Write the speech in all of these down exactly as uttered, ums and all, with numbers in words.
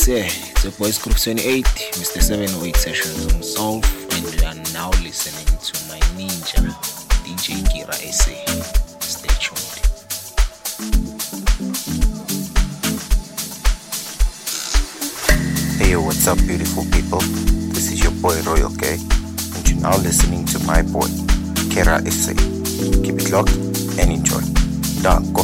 yeah, it's your boys Group twenty-eight, Mister seven oh eight Sessions on Solve, and you are now listening to my ninja, D J Kira S A. Stay tuned. Hey yo, what's up beautiful people? This is your boy Royal K, and you're now listening to my boy, Kira S A. Keep it locked and enjoy. Danko.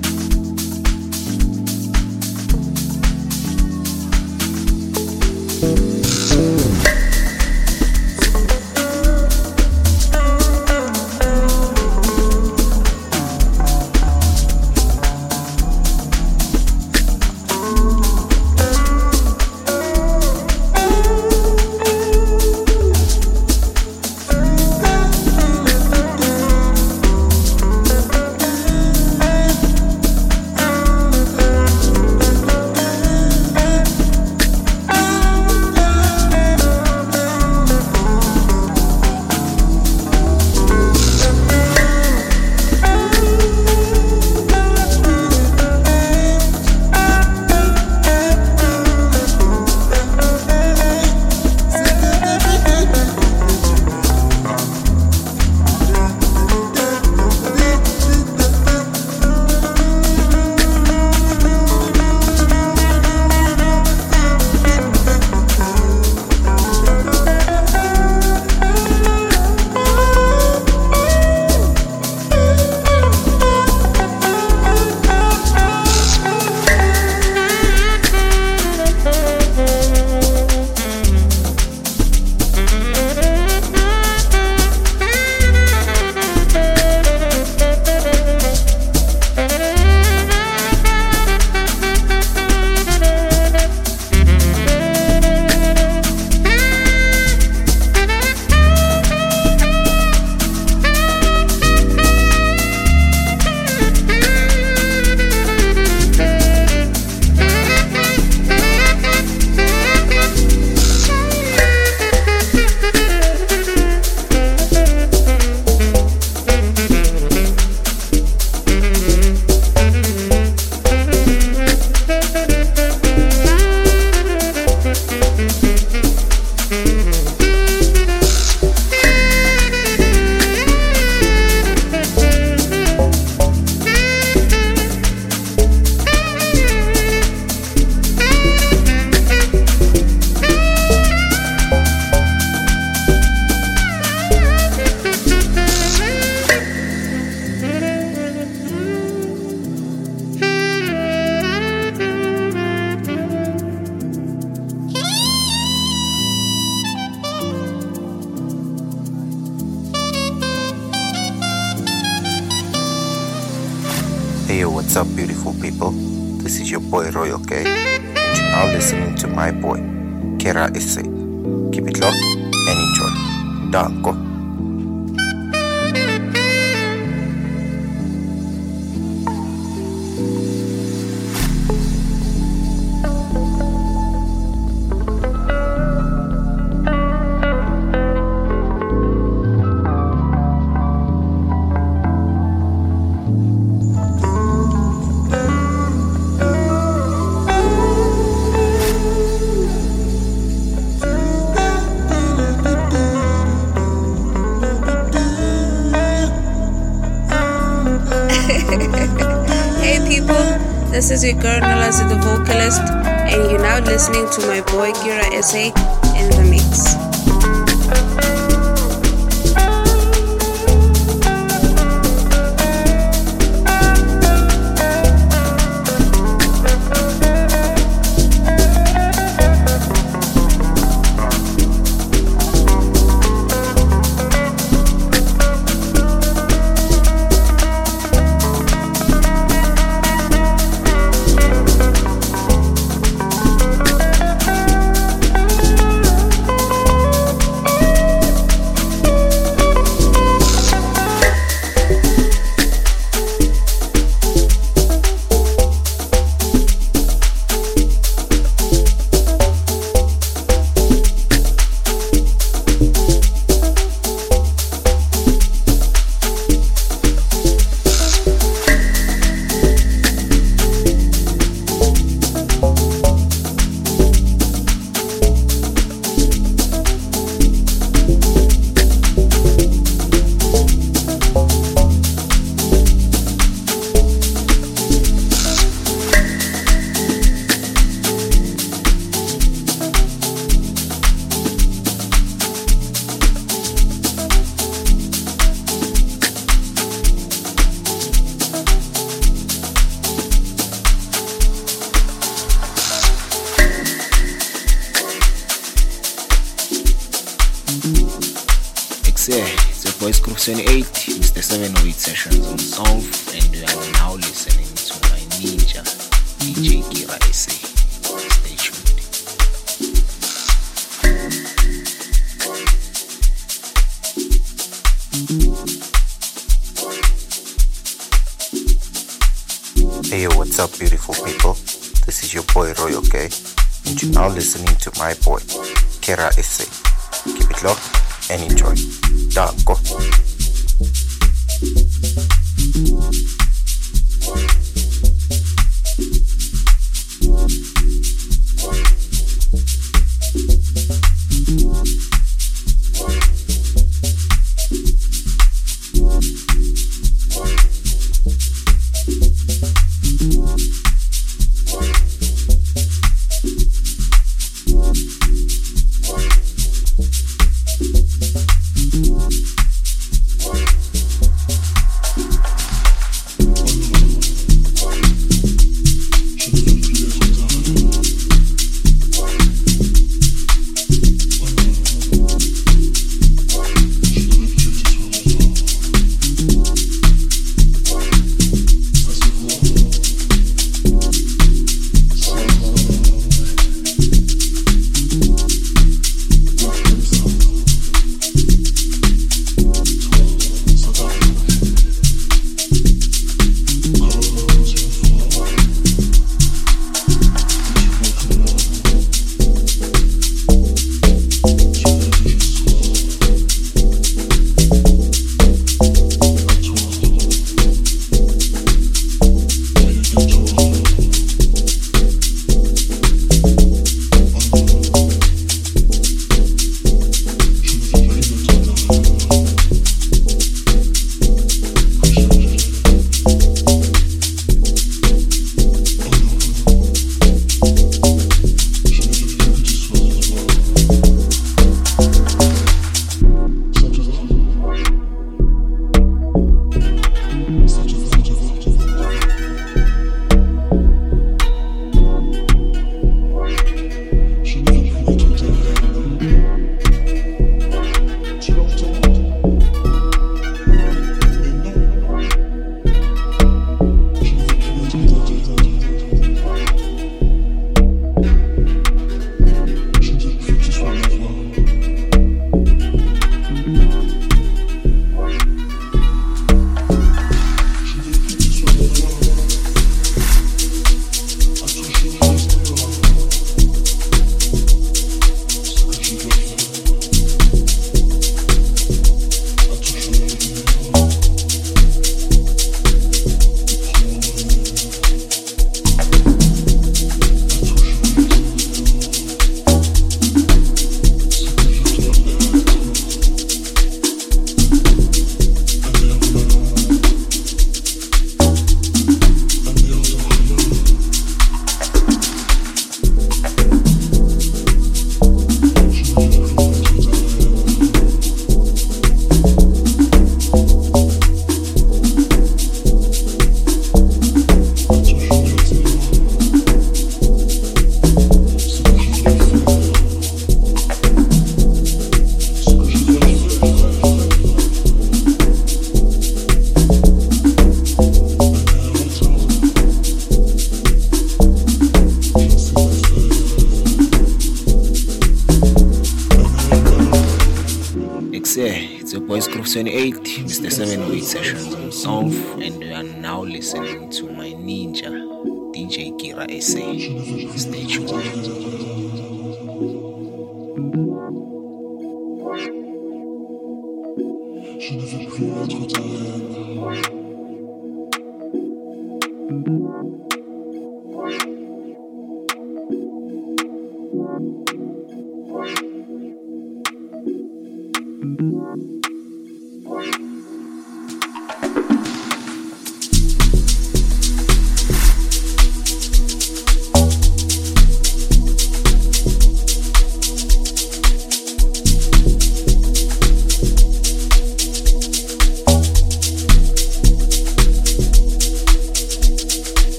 Hey yo, what's up beautiful people? This is your boy Royal K, and you're now listening to my boy, Kira S A. Keep it locked and enjoy. Danko. Hey people, this is your girl Nalazi the vocalist, and you're now listening to my boy Kira S A in the mix. twenty-eight, Mister seven oh eight Sessions on Solve, and you are now listening to my ninja, D J Kira S A. Stay tuned. Hey yo, what's up beautiful people? This is your boy Royal K, and you're now listening to my boy, Kira S A. Keep it locked and enjoy. Danko. twenty-eight, Mister seven oh eight Sessions on Solve, and you are now listening to my ninja, D J Kira S A. Stay tuned.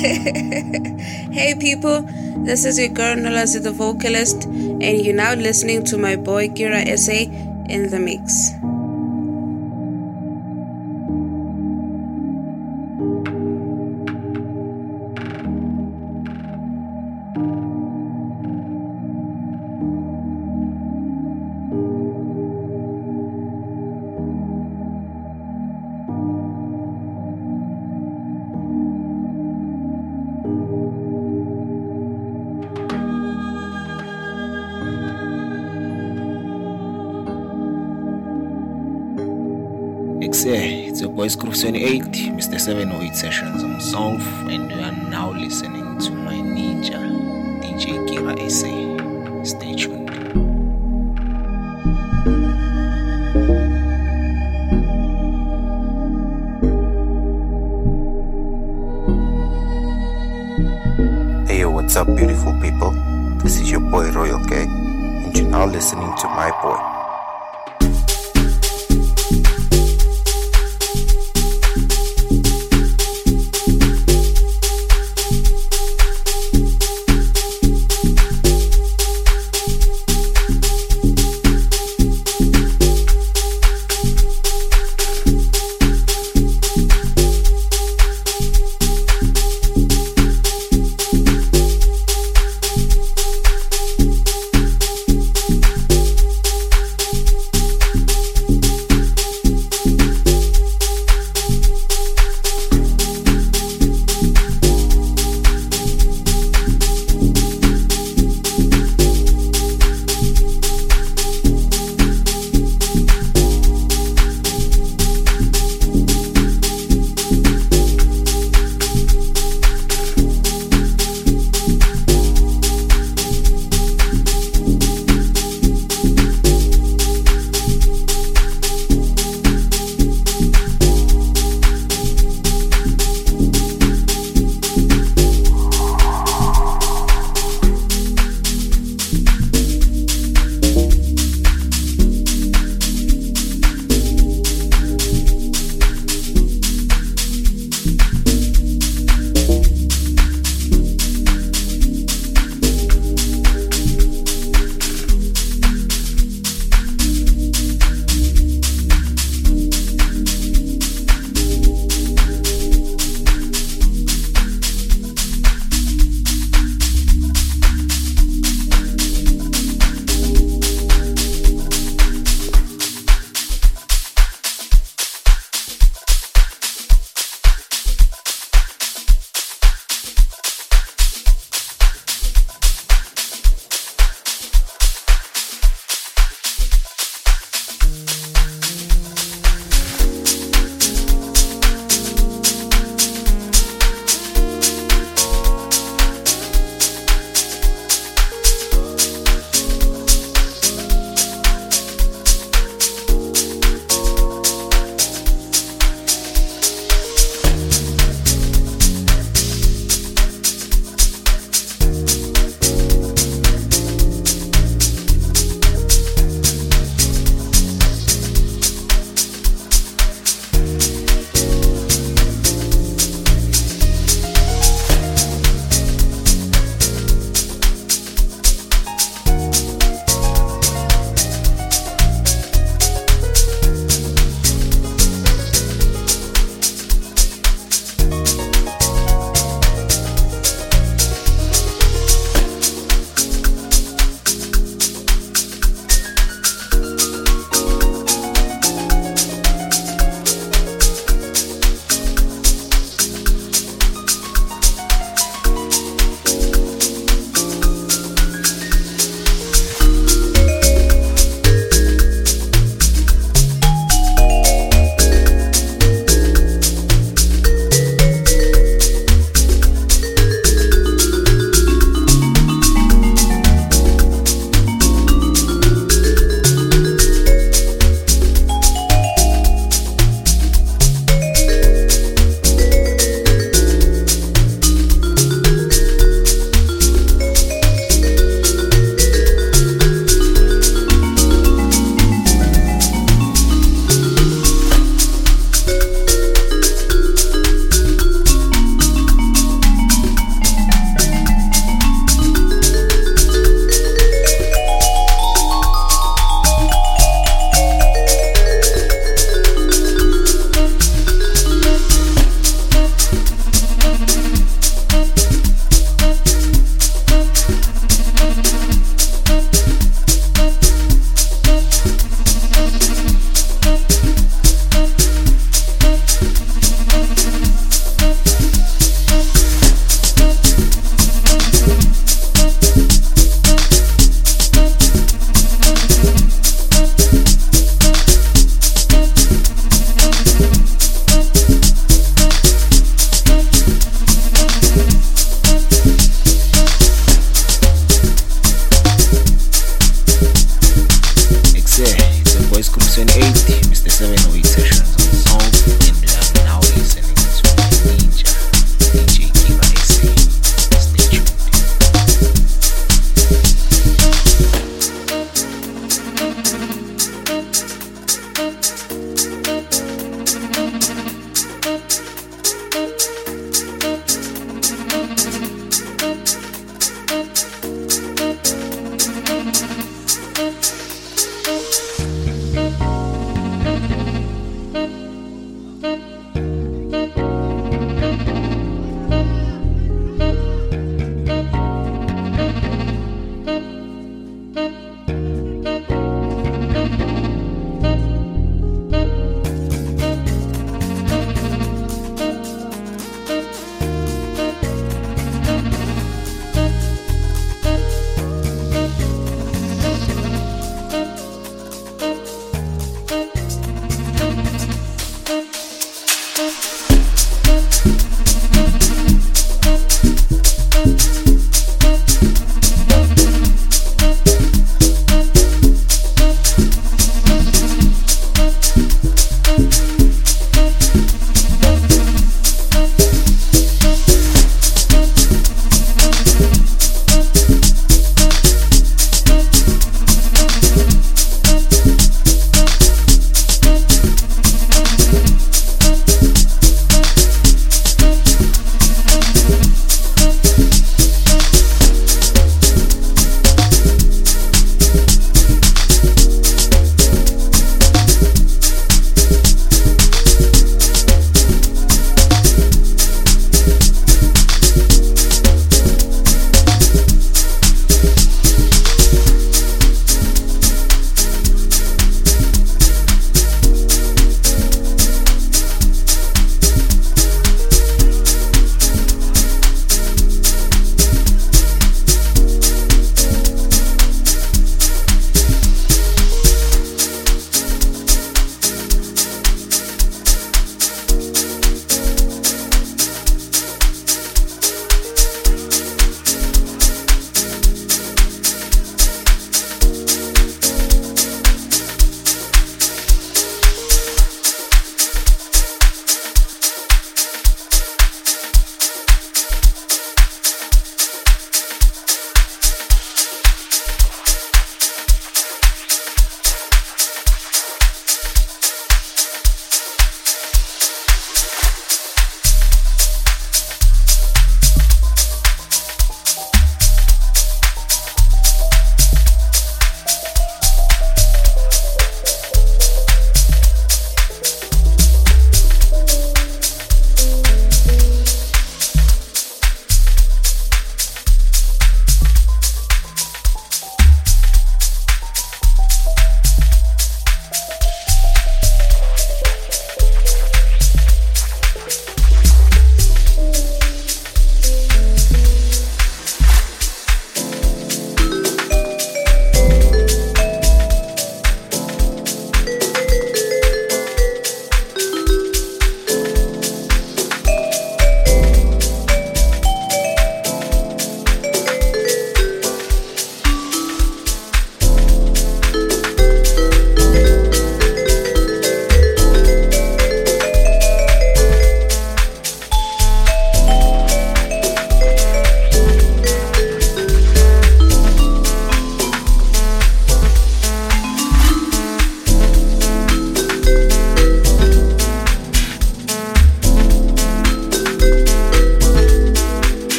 Hey people, this is your girl Nolazi the vocalist, and you're now listening to my boy Kira S A in the mix. It's, uh, it's your boys Group twenty-eight, Mister seven oh eight Sessions on Solve, and you are now listening to my ninja, D J Kira S A. Stay tuned. Hey yo, what's up beautiful people? This is your boy Royal K, and you're now listening to my boy.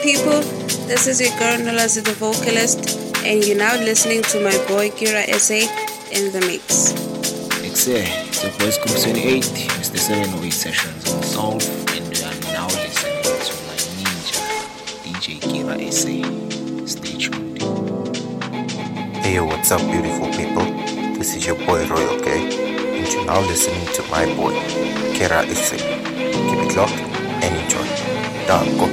people, this is your girl Nolazi the vocalist, and you're now listening to my boy Kira S A in the mix. It's your boys Group twenty-eight, Mister seven oh eight Sessions on Sound, and you are now listening to my ninja, D J Kira S A. Stay tuned. Hey yo, what's up beautiful people? This is your boy Royal K, and you're now listening to my boy Kira S A. Keep it locked and enjoy. Danko.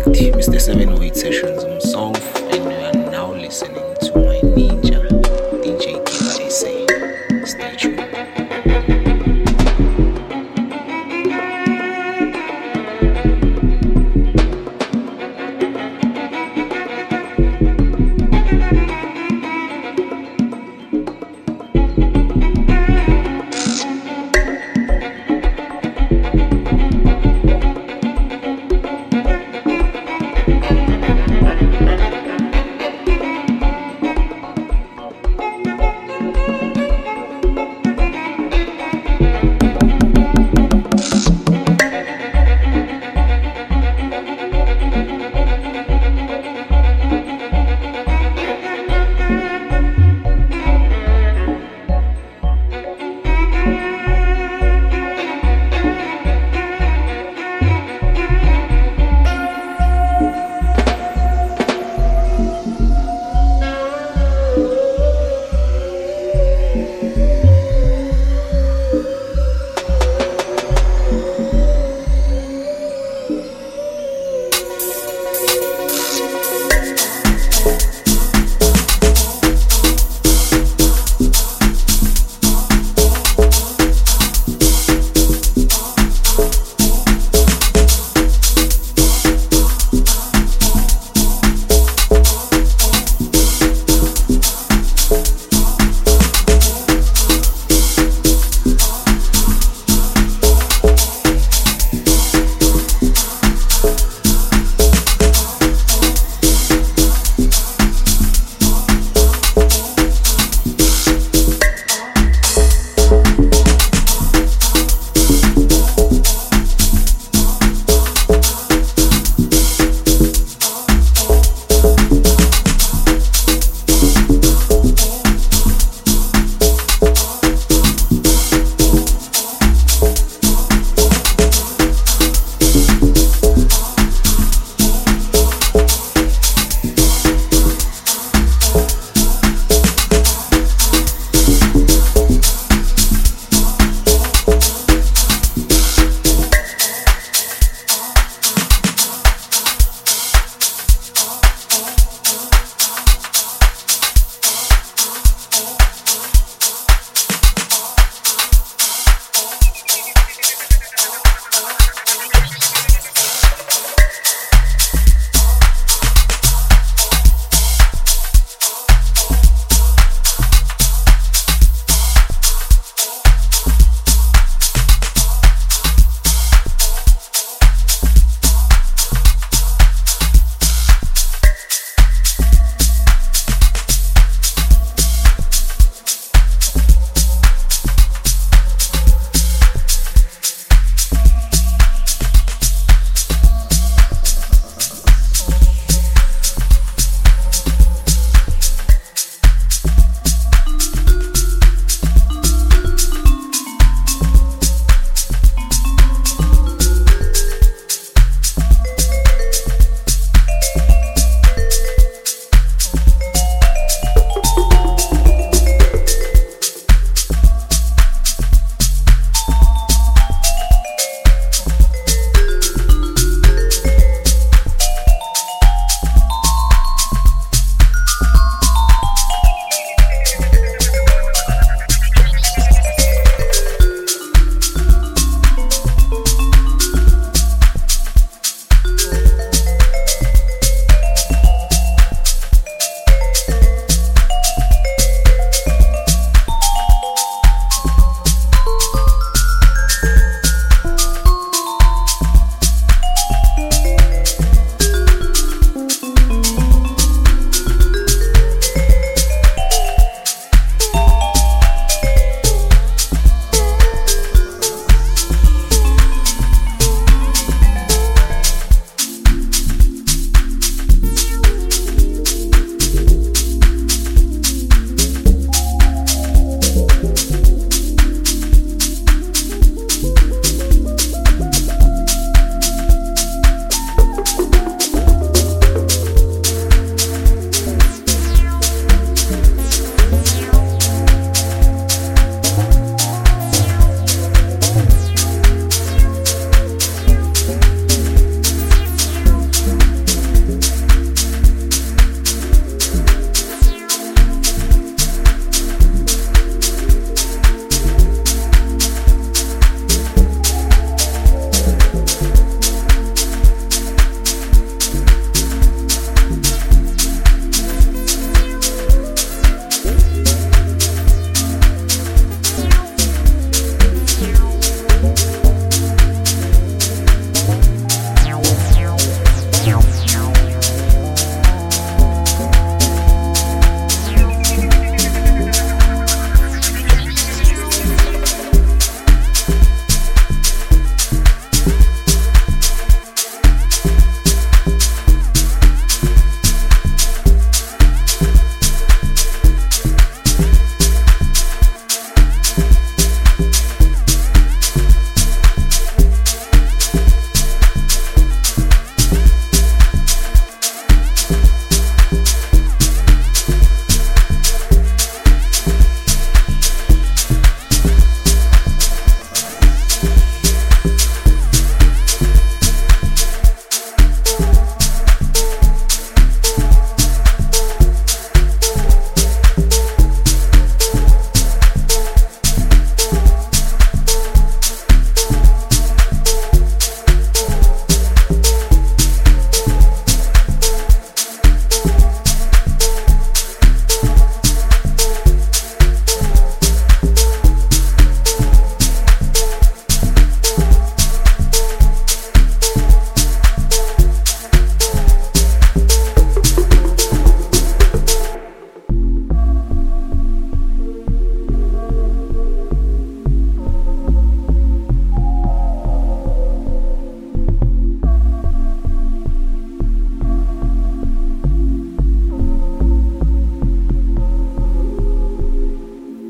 eight, Mister seven oh eight Sessions on Song, and you are now listening to my ninja, D J Kira S A. Stay tuned. We'll be right back.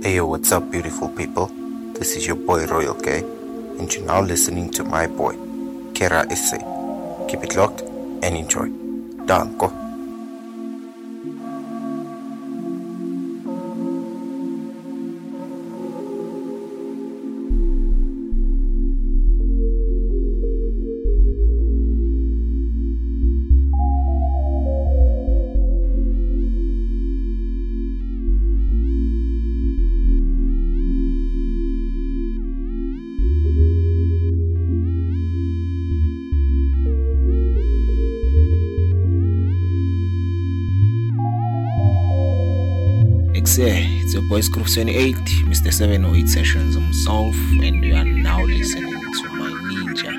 Hey yo, what's up, beautiful people? This is your boy Royal K, and you're now listening to my boy, Kera Essay. Keep it locked and enjoy. Danko. Yeah, it's your boy Groove twenty-eight, Mister seven oh eight Sessions himself, and you are now listening to my ninja.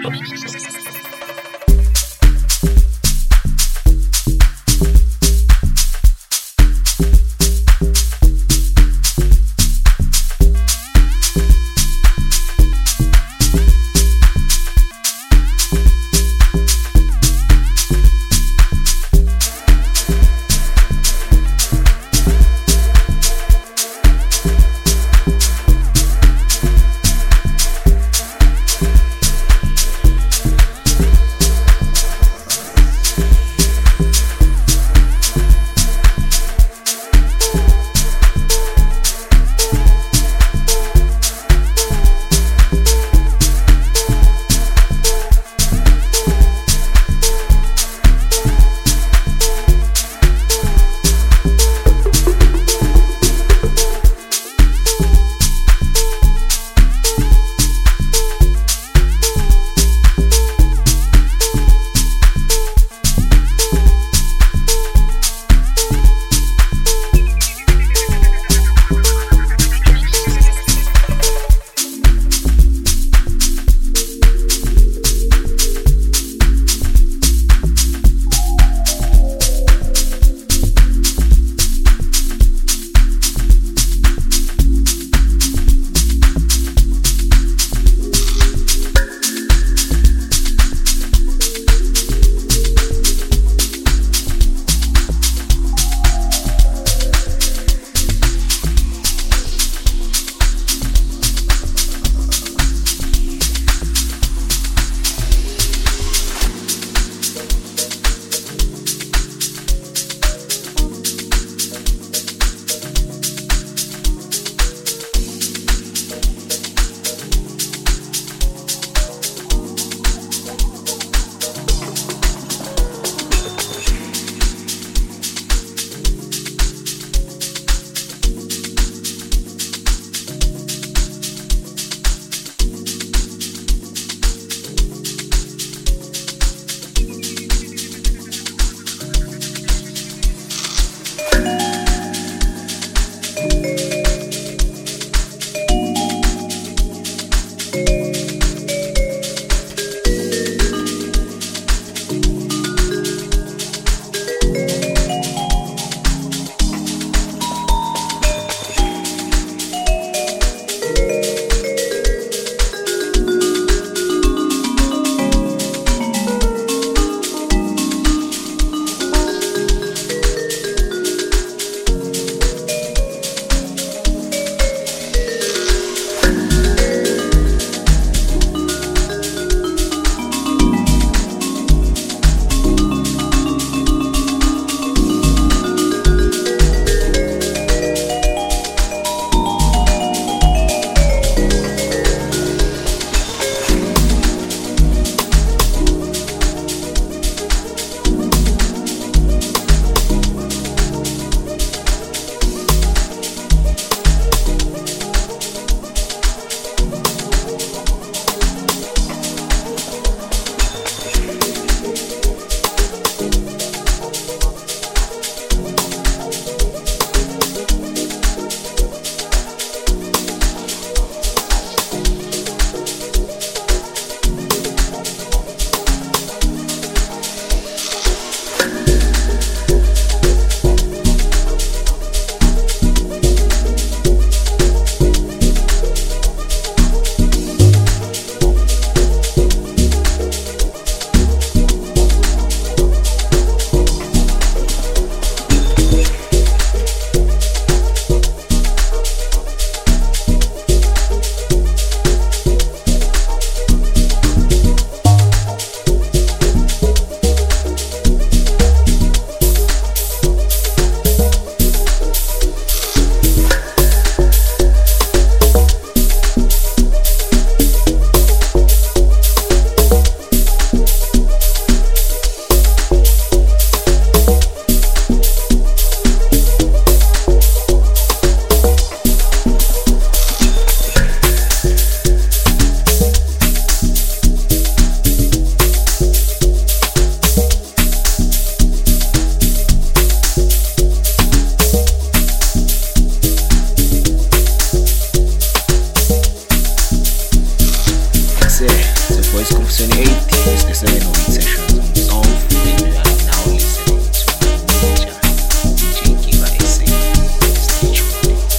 boys Groove eight, Mister seven oh eight Sessions on Sound, and you are now listening to my ninja, D J Kira S A. Stay tuned.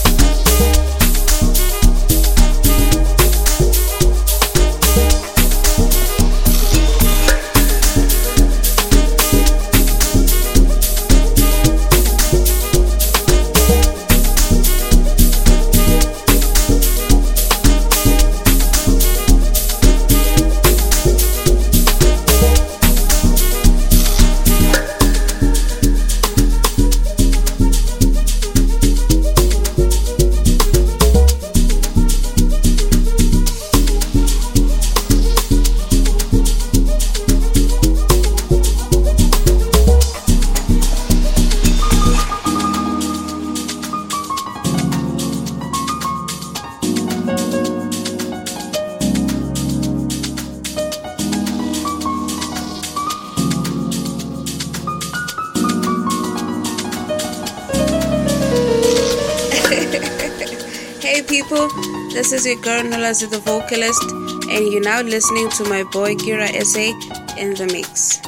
Hey people, this is your girl Nolazi the vocalist, and you're now listening to my boy Kira S A in the mix.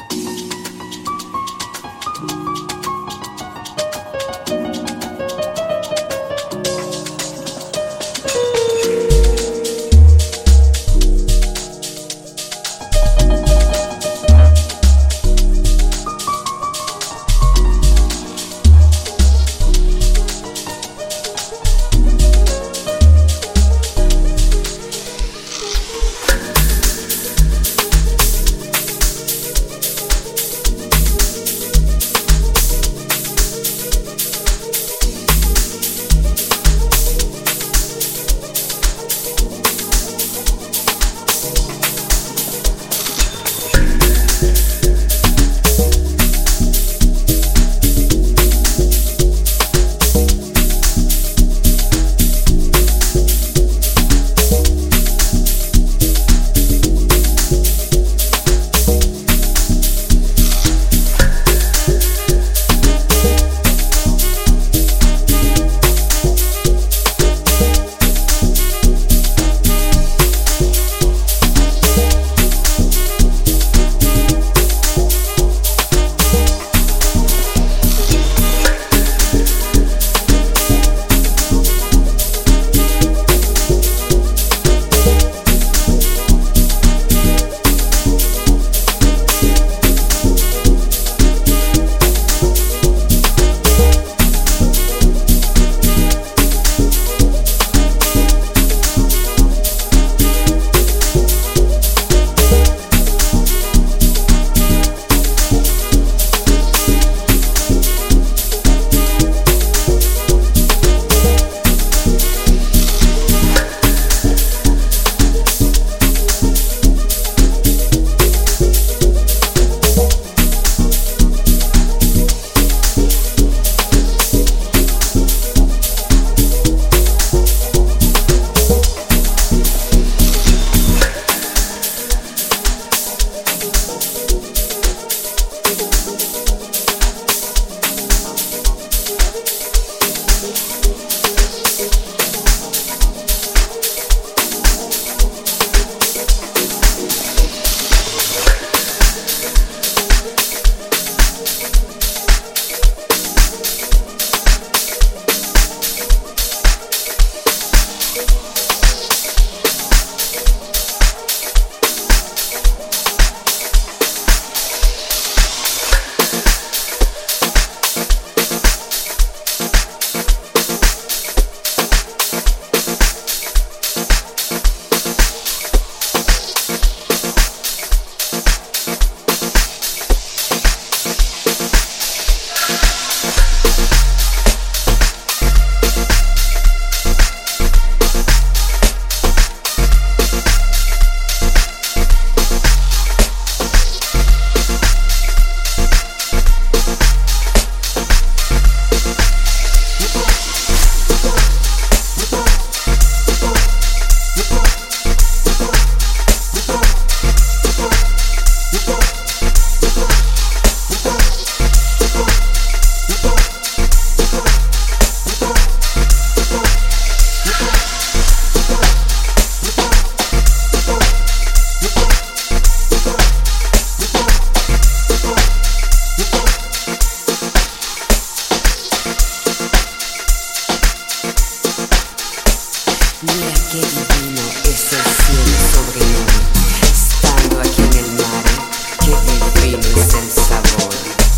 qué divino es el cielo sobre mí. Estando aquí en el mar, qué divino es el sabor.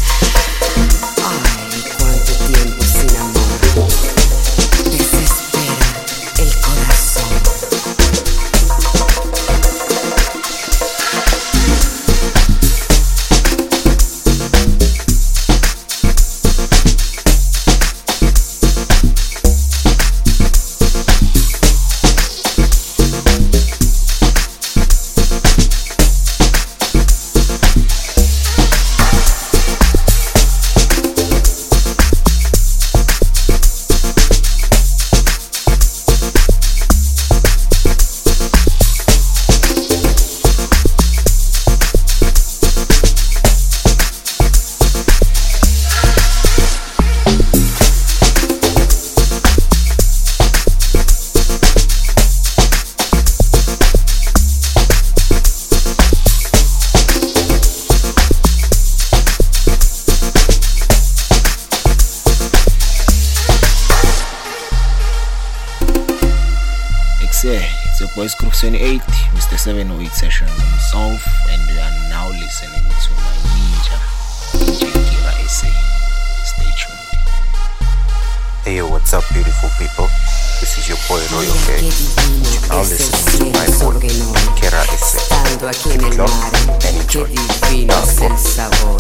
Ay, cuánto tiempo sin amor, desespera el corazón. It's your boy Groove seventy-eight, Mister seven oh eight Sessions on Solve, and you are now listening to my ninja, D J Kira S A. Stay tuned. Hey yo, what's up beautiful people? This is your boy Roy, okay? You're now listening to my boy, Kira S A. Estando aquí en el mar, qué divino es el sabor.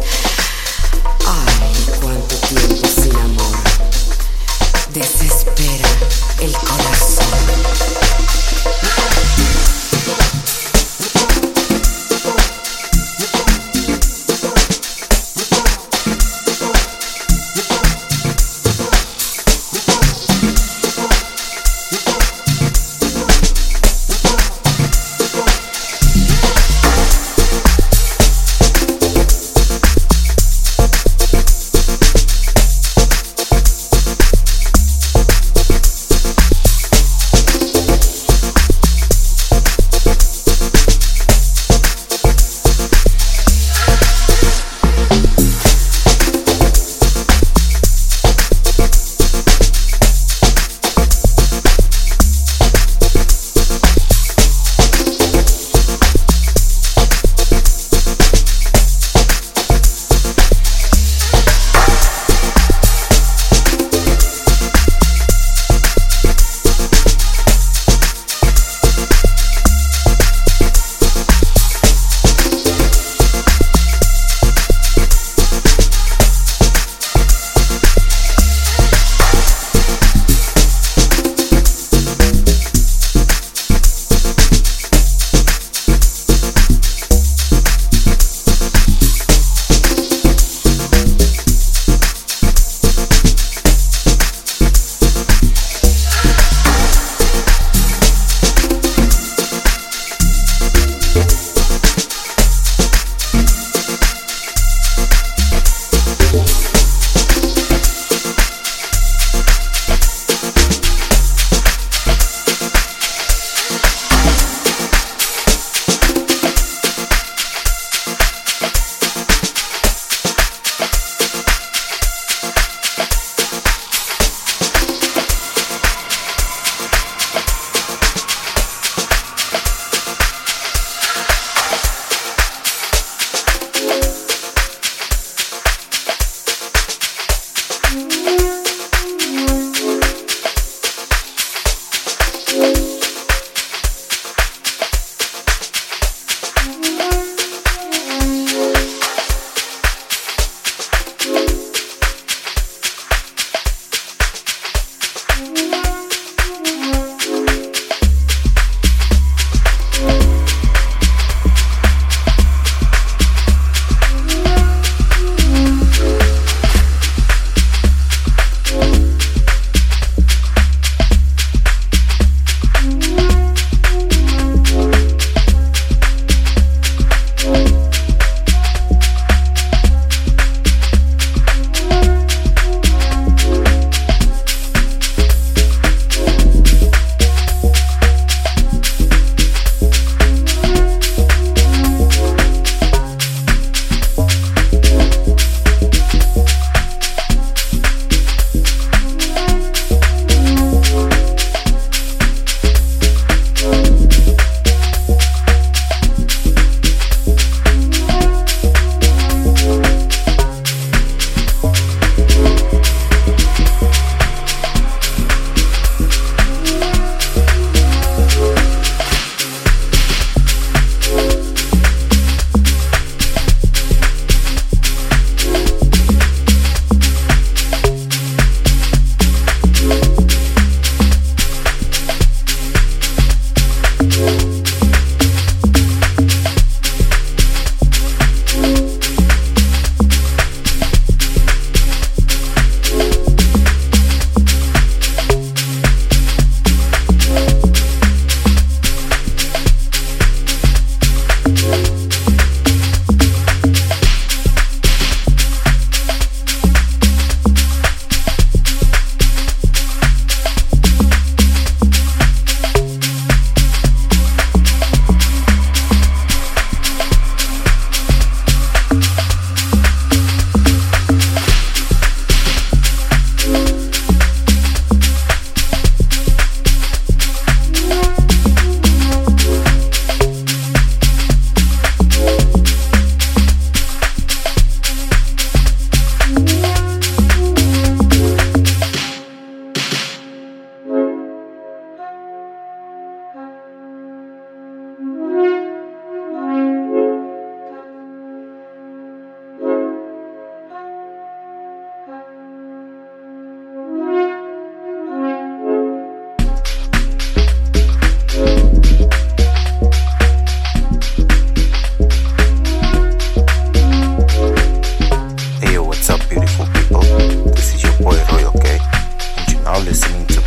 Ay, cuánto tiempo sin amor, desespera el corazón.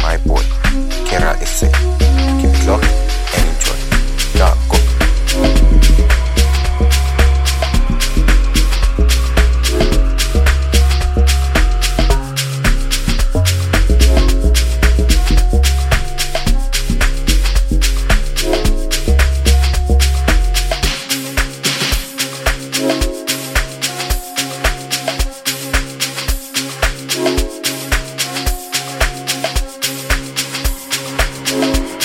my boy, Kera S A. Keep it locked and enjoy. Yeah, go. We'll be right back.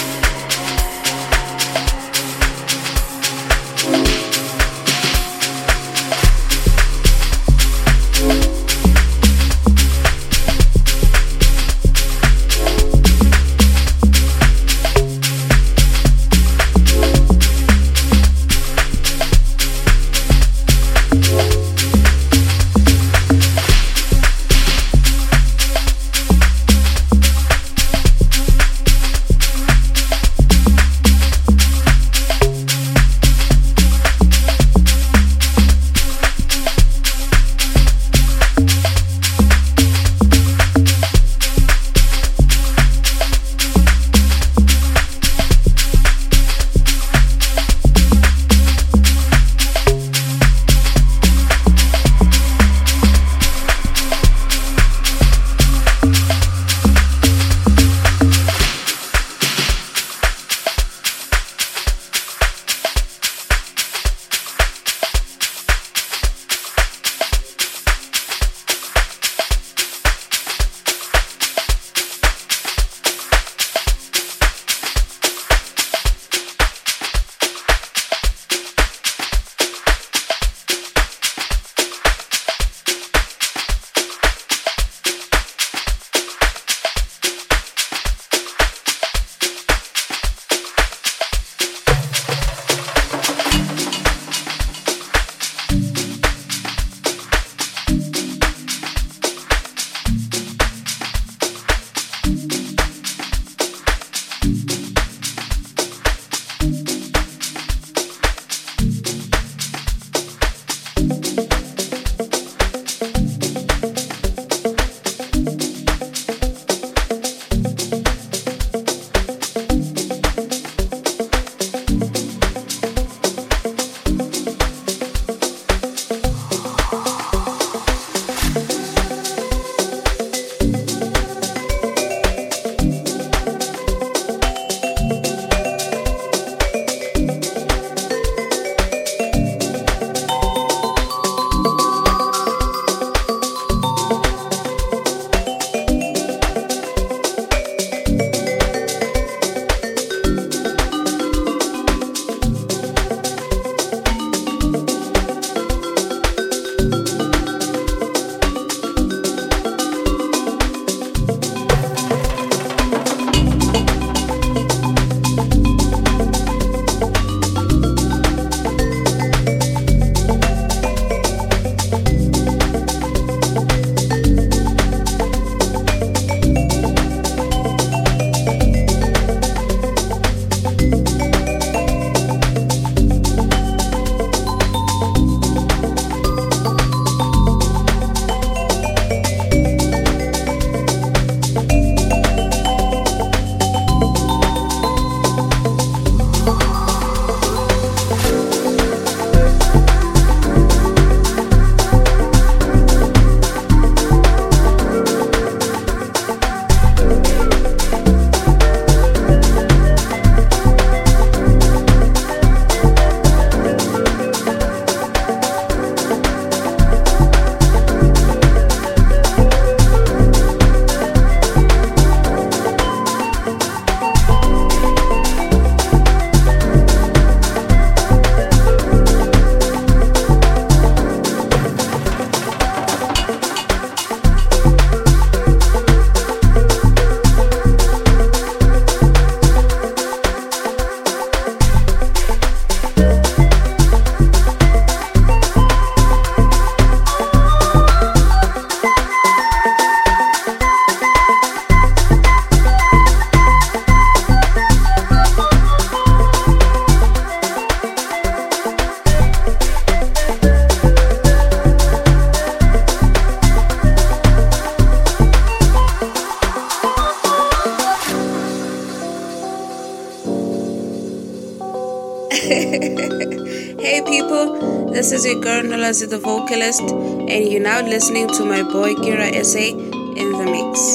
Hey people, this is your girl Nolazi the vocalist, and you're now listening to my boy Kira S A in the mix.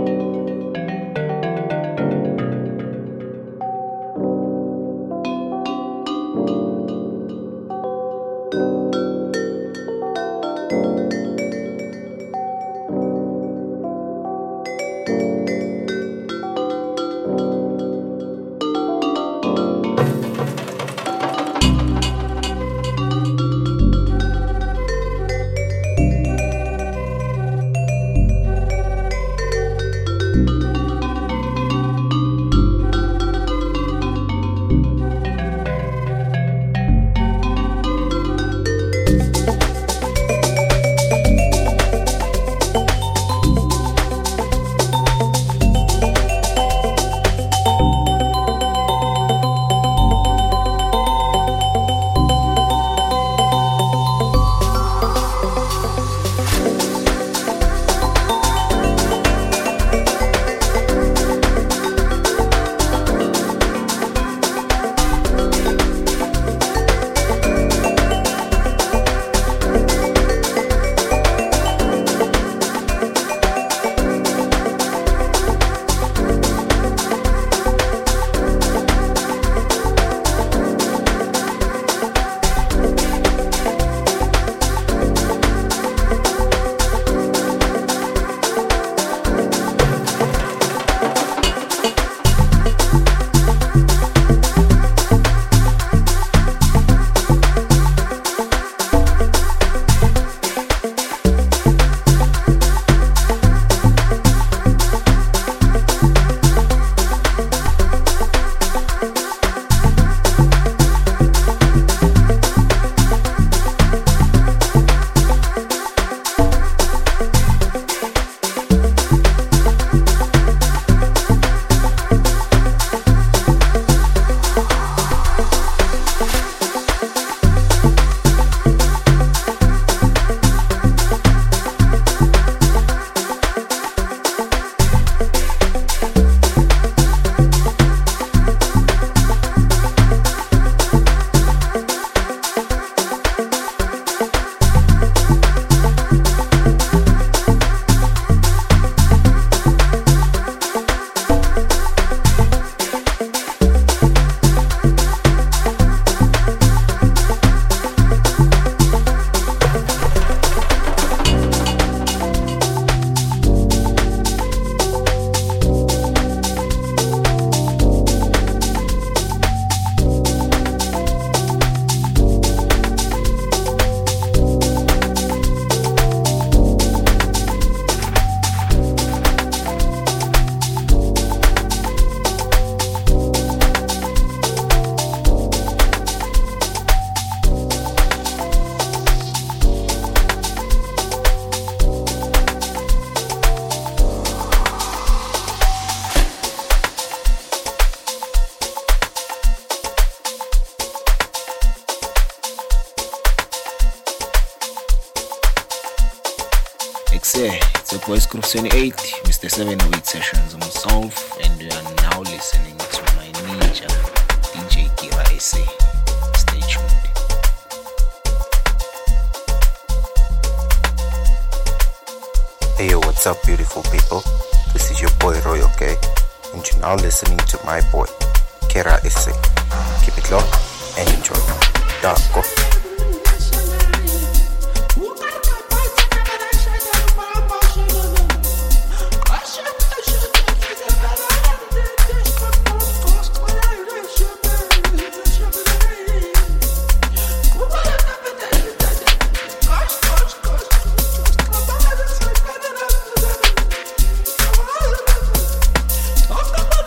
It's your boy Groove twenty-eight, Mister seven oh eight Sessions on Solve, and you are now listening to my ninja, D J Kira S A. Stay tuned. Hey yo, what's up beautiful people? This is your boy Roy, okay? And you're now listening to my boy, Kira S A. Keep it locked and enjoy. Darko.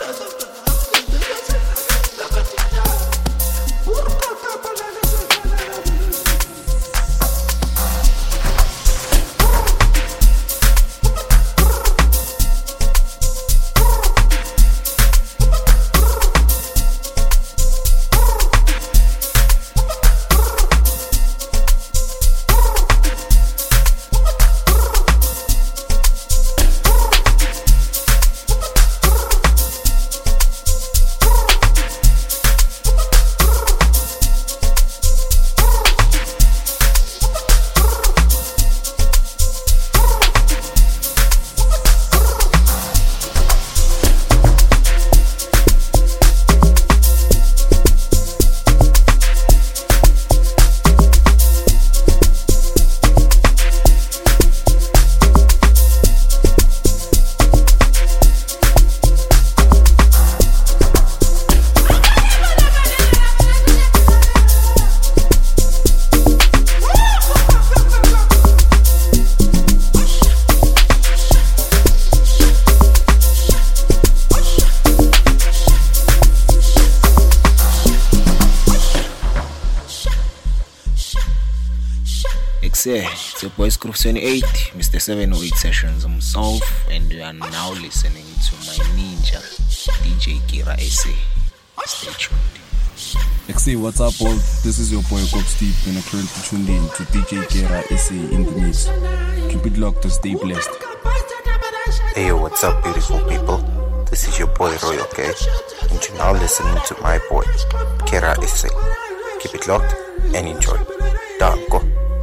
Por Exe, it's your boy Groove twenty-eight, Mister seven oh eight Sessions himself, and you are now listening to my ninja, D J Kira S A. Stay tuned. Exe, what's up all? This is your boy Cox Steve, and you're currently tuned in to D J Kira S A in the mix. Keep it locked and stay blessed. Hey yo, what's up beautiful people? This is your boy Roy, okay? And you're now listening to my boy, Kira S A. Keep it locked and enjoy. Danko.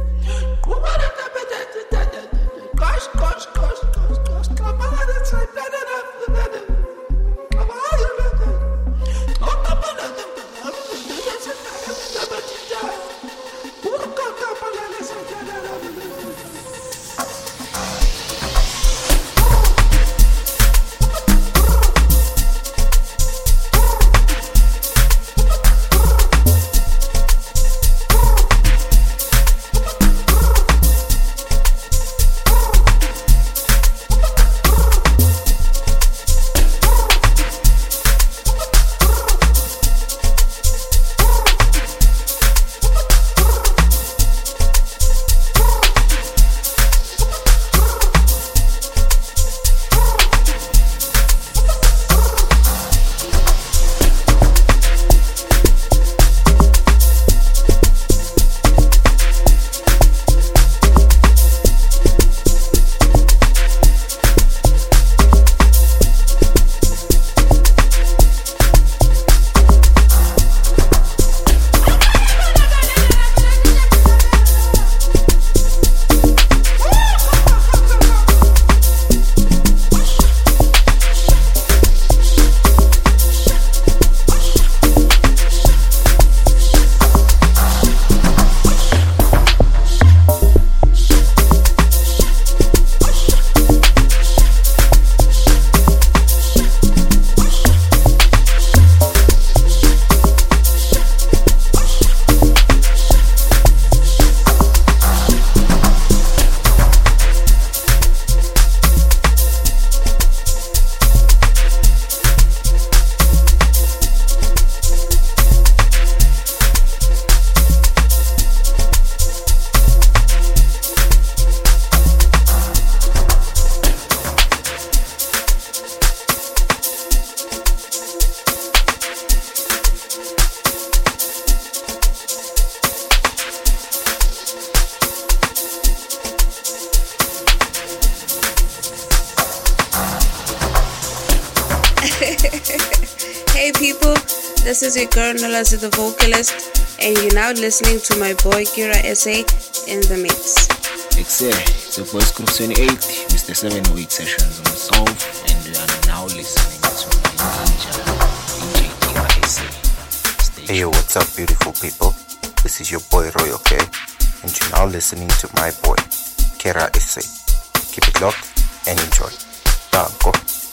Hey people, this is your girl Nolazi the vocalist, and you're now listening to my boy Kira S A in the mix. Exe, it's your boy Groove twenty-eight, Mister seven oh eight Sessions himself, and you are now listening to my ninja, D J Kira S A. Stay Hey yo, what's up beautiful people? This is your boy Roy, okay? And you're now listening to my boy, Kira S A. Keep it locked and enjoy. Danko.